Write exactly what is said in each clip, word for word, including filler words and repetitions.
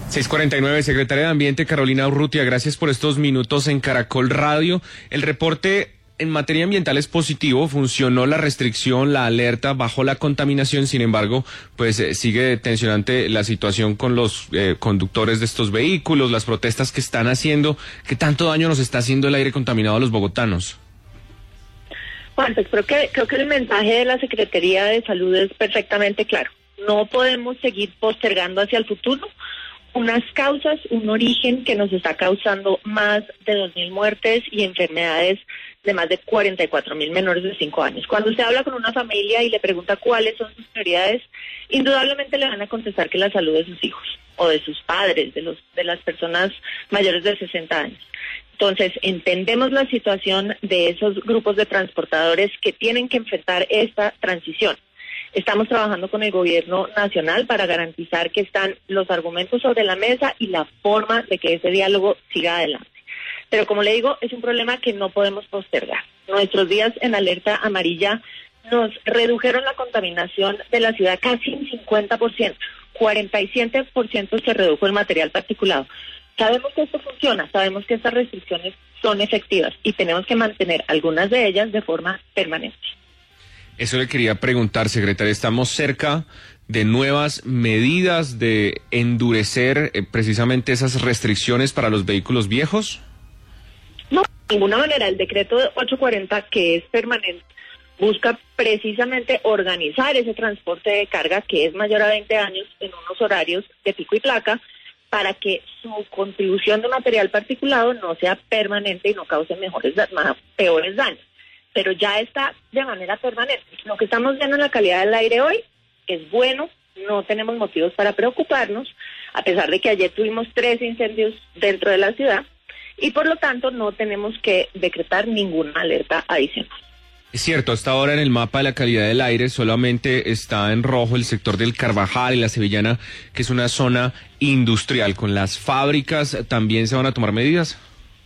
seis cuarenta y nueve, secretaria de Ambiente Carolina Urrutia, gracias por estos minutos en Caracol Radio. El reporte en materia ambiental es positivo, funcionó la restricción, la alerta, bajó la contaminación, sin embargo, pues eh, sigue tensionante la situación con los eh, conductores de estos vehículos, las protestas que están haciendo. ¿Qué tanto daño nos está haciendo el aire contaminado a los bogotanos? Bueno, pues creo que, creo que el mensaje de la Secretaría de Salud es perfectamente claro. No podemos seguir postergando hacia el futuro unas causas, un origen que nos está causando más de dos mil muertes y enfermedades de más de cuarenta y cuatro mil menores de cinco años. Cuando usted habla con una familia y le pregunta cuáles son sus prioridades, indudablemente le van a contestar que la salud de sus hijos o de sus padres, de los de las personas mayores de sesenta años. Entonces, entendemos la situación de esos grupos de transportadores que tienen que enfrentar esta transición. Estamos trabajando con el gobierno nacional para garantizar que están los argumentos sobre la mesa y la forma de que ese diálogo siga adelante. Pero como le digo, es un problema que no podemos postergar. Nuestros días en alerta amarilla nos redujeron la contaminación de la ciudad casi un cincuenta por ciento. cuarenta y siete por ciento se redujo el material particulado. Sabemos que esto funciona, sabemos que estas restricciones son efectivas y tenemos que mantener algunas de ellas de forma permanente. Eso le quería preguntar, secretaria, ¿estamos cerca de nuevas medidas de endurecer eh, precisamente esas restricciones para los vehículos viejos? No, de ninguna manera. El decreto ochocientos cuarenta, que es permanente, busca precisamente organizar ese transporte de carga que es mayor a veinte años en unos horarios de pico y placa para que su contribución de material particulado no sea permanente y no cause mejores, más, peores daños. Pero ya está de manera permanente. Lo que estamos viendo en la calidad del aire hoy es bueno, no tenemos motivos para preocuparnos, a pesar de que ayer tuvimos tres incendios dentro de la ciudad, y por lo tanto no tenemos que decretar ninguna alerta adicional. Es cierto, hasta ahora en el mapa de la calidad del aire solamente está en rojo el sector del Carvajal y la Sevillana, que es una zona industrial. ¿Con las fábricas también se van a tomar medidas?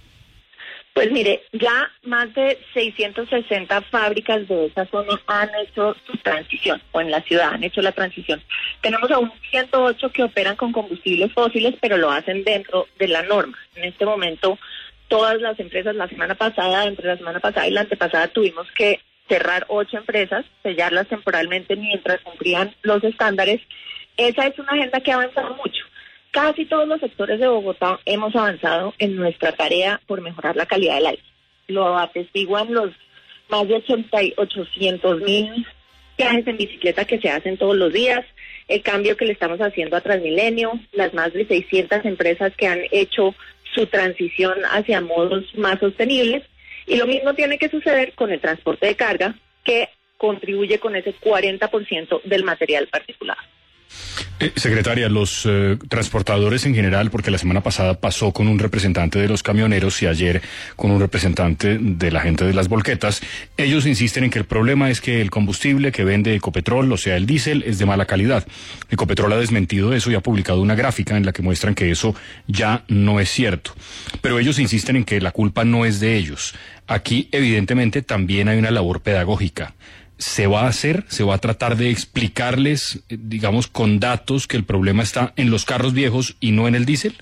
Pues mire, ya más de seiscientas sesenta fábricas de esa zona han hecho su transición, o en la ciudad han hecho la transición. Tenemos aún ciento ocho que operan con combustibles fósiles, pero lo hacen dentro de la norma. En este momento, todas las empresas, la semana pasada, entre la semana pasada y la antepasada, tuvimos que cerrar ocho empresas, sellarlas temporalmente mientras cumplían los estándares. Esa es una agenda que ha avanzado mucho. Casi todos los sectores de Bogotá hemos avanzado en nuestra tarea por mejorar la calidad del aire. Lo atestiguan los más de ochocientos mil viajes en bicicleta que se hacen todos los días, el cambio que le estamos haciendo a Transmilenio, las más de seiscientas empresas que han hecho su transición hacia modos más sostenibles, y lo mismo tiene que suceder con el transporte de carga, que contribuye con ese cuarenta por ciento del material particulado. Eh, secretaria, los eh, transportadores en general, porque la semana pasada pasó con un representante de los camioneros y ayer con un representante de la gente de las volquetas, ellos insisten en que el problema es que el combustible que vende Ecopetrol, o sea el diésel, es de mala calidad. Ecopetrol ha desmentido eso y ha publicado una gráfica en la que muestran que eso ya no es cierto. Pero ellos insisten en que la culpa no es de ellos. Aquí evidentemente también hay una labor pedagógica. ¿Se va a hacer? ¿Se va a tratar de explicarles, digamos, con datos que el problema está en los carros viejos y no en el diésel?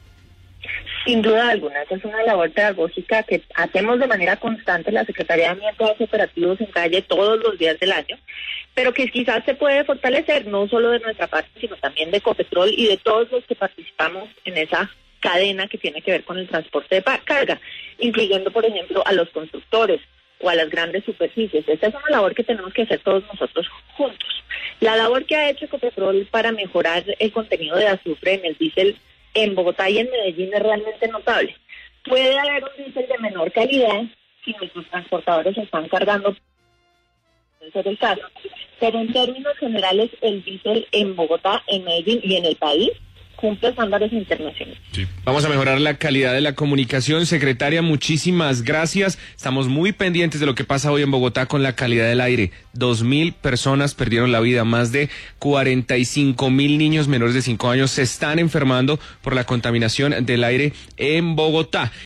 Sin duda alguna, esa es una labor pedagógica que hacemos de manera constante. La Secretaría de Ambiente hace operativos en calle todos los días del año, pero que quizás se puede fortalecer, no solo de nuestra parte, sino también de Ecopetrol y de todos los que participamos en esa cadena que tiene que ver con el transporte de carga, incluyendo, por ejemplo, a los constructores o a las grandes superficies. Esta es una labor que tenemos que hacer todos nosotros juntos. La labor que ha hecho Ecopetrol para mejorar el contenido de azufre en el diésel en Bogotá y en Medellín es realmente notable. Puede haber un diésel de menor calidad si nuestros transportadores están cargando, ese es el caso, pero en términos generales el diésel en Bogotá, en Medellín y en el país cumple estándares internacionales. Sí. Vamos a mejorar la calidad de la comunicación. Secretaria, muchísimas gracias. Estamos muy pendientes de lo que pasa hoy en Bogotá con la calidad del aire. Dos mil personas perdieron la vida, más de cuarenta y cinco mil niños menores de cinco años se están enfermando por la contaminación del aire en Bogotá.